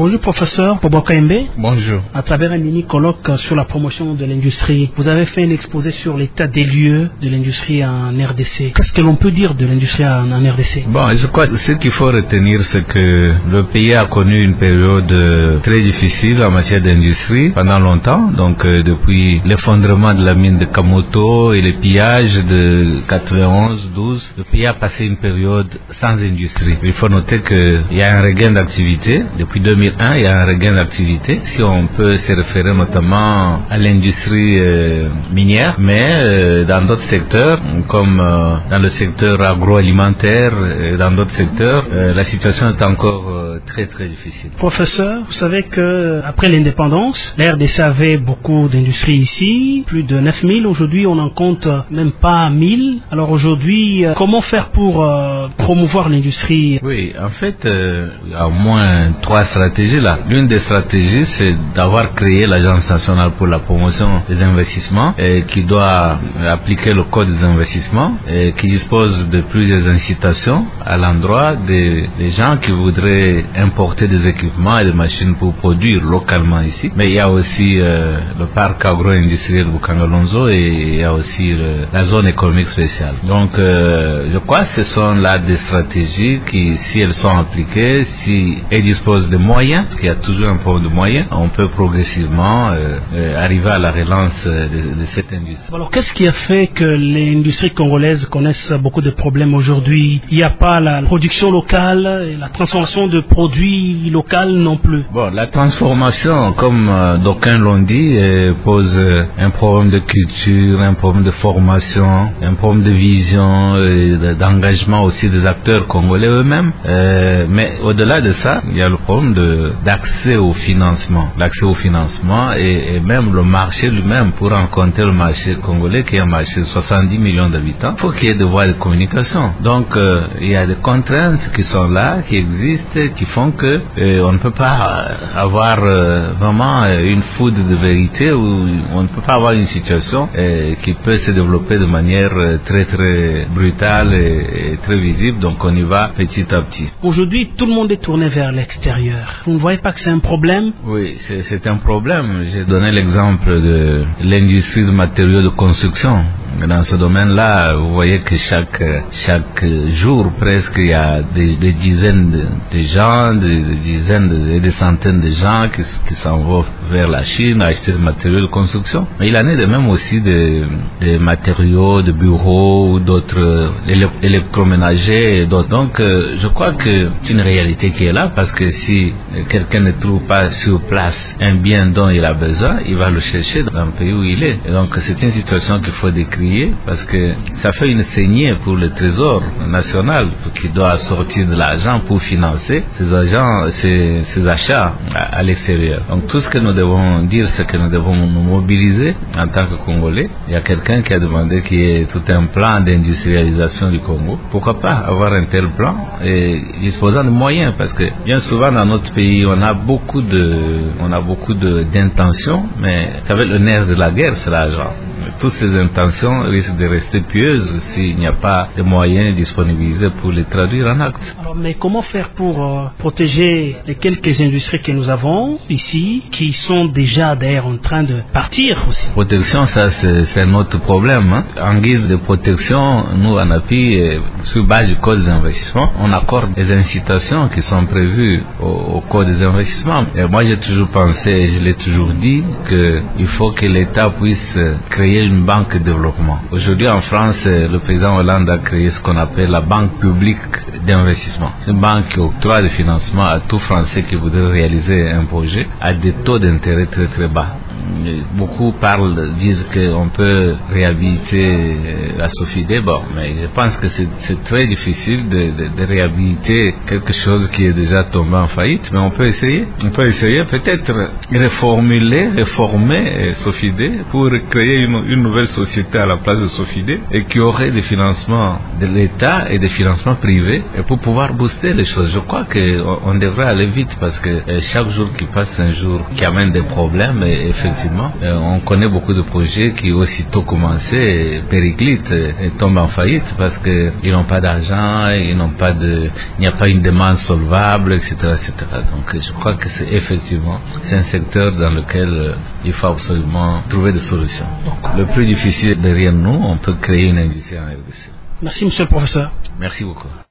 Bonjour professeur Bobo Kaembe. Bonjour. À travers un mini colloque sur la promotion de l'industrie, vous avez fait un exposé sur l'état des lieux de l'industrie en RDC. Qu'est-ce que l'on peut dire de l'industrie en RDC? Bon, je crois que ce qu'il faut retenir, c'est que le pays a connu une période très difficile en matière d'industrie pendant longtemps. Donc depuis l'effondrement de la mine de Kamoto et les pillages de 91-12, le pays a passé une période sans industrie. Il faut noter qu'il y a un regain d'activité. Depuis 2001, il y a un regain d'activité. Si on peut se référer notamment à l'industrie minière, mais dans d'autres secteurs, comme dans le secteur agroalimentaire et dans d'autres secteurs, la situation est encore très très difficile. Professeur, vous savez que après l'indépendance, la RDC avait beaucoup d'industries ici, plus de 9000. Aujourd'hui, on en compte même pas 1000. Alors aujourd'hui, comment faire pour promouvoir l'industrie? Oui, en fait, il y a au moins 3 stratégies là. L'une des stratégies, c'est d'avoir créé l'Agence nationale pour la promotion des investissements qui doit appliquer le code des investissements et qui dispose de plusieurs incitations à l'endroit des gens qui voudraient importer des équipements et des machines pour produire localement ici. Mais il y a aussi le parc agro-industriel Bukangalonzo et il y a aussi la zone économique spéciale. Donc je crois que ce sont là des stratégies qui, si elles sont appliquées, si elles disposent de moyens, parce qu'il y a toujours un problème de moyens, on peut progressivement arriver à la relance de cette industrie. Alors qu'est-ce qui a fait que l'industrie congolaise connaisse beaucoup de problèmes aujourd'hui? Il n'y a pas la production locale et la transformation de produits locaux non plus. Bon, la transformation, comme d'aucuns l'ont dit, pose un problème de culture, un problème de formation, un problème de vision, d'engagement aussi des acteurs congolais eux-mêmes. Mais au-delà de ça, il y a le problème d'accès au financement. L'accès au financement et même le marché lui-même. Pour rencontrer le marché congolais, qui est un marché de 70 millions d'habitants, il faut qu'il y ait des voies de communication. Donc, il y a des contraintes qui sont là, qui existent, qui font que on ne peut pas avoir vraiment une foudre de vérité, ou on ne peut pas avoir une situation qui peut se développer de manière très très brutale et très visible. Donc, on y va petit à petit. Aujourd'hui, tout le monde est tourné vers l'extérieur. Vous ne voyez pas que c'est un problème? Oui, c'est un problème. J'ai donné l'exemple de l'industrie de matériaux de construction. Dans ce domaine-là, vous voyez que chaque jour presque, il y a des dizaines de gens, des dizaines et des centaines de gens qui s'en vont vers la Chine acheter des matériaux de construction. Mais il en est de même aussi des matériaux de bureaux ou d'autres électroménagers et d'autres. Donc, je crois que c'est une réalité qui est là, parce que si quelqu'un ne trouve pas sur place un bien dont il a besoin, il va le chercher dans le pays où il est. Et donc, c'est une situation qu'il faut décrier, parce que ça fait une saignée pour le trésor national qui doit sortir de l'argent pour financer ces achats à l'extérieur. Donc, tout ce que nous devons dire, c'est que nous devons nous mobiliser en tant que Congolais. Il y a quelqu'un qui a demandé qu'il y ait tout un plan d'industrialisation du Congo. Pourquoi pas avoir un tel plan et disposant de moyens, parce que bien souvent dans notre pays, on a beaucoup d'intentions, mais vous savez, le nerf de la guerre, c'est l'argent. Toutes ces intentions risquent de rester pieuses s'il n'y a pas de moyens disponibilisés pour les traduire en actes. Alors, mais comment faire pour protéger les quelques industries que nous avons ici, qui sont déjà d'ailleurs en train de partir aussi? Protection, ça c'est un autre problème. En guise de protection, nous en appui, sur base du code des investissements, on accorde des incitations qui sont prévues au code des investissements. Et moi j'ai toujours pensé, et je l'ai toujours dit, qu'il faut que l'État puisse créer une banque de développement. Aujourd'hui en France, le président Hollande a créé ce qu'on appelle la banque publique d'investissement. C'est une banque qui octroie des financements à tout Français qui voudrait réaliser un projet à des taux d'intérêt très très bas. Beaucoup disent qu'on peut réhabiliter la Sofidé, mais je pense que c'est très difficile de réhabiliter quelque chose qui est déjà tombé en faillite, mais on peut essayer. On peut essayer peut-être réformer Sofidé pour créer une nouvelle société à la place de Sofidé et qui aurait des financements de l'État et des financements privés et pour pouvoir booster les choses. Je crois qu'on devrait aller vite, parce que chaque jour qui passe, c'est un jour qui amène des problèmes, et effectivement facilement. On connaît beaucoup de projets qui, aussitôt commencés, périclitent et tombent en faillite parce qu'ils n'ont pas d'argent, il n'y a pas une demande solvable, etc., etc. Donc, je crois que c'est un secteur dans lequel il faut absolument trouver des solutions. Le plus difficile derrière nous, on peut créer une industrie en RDC. Merci, monsieur le professeur. Merci beaucoup.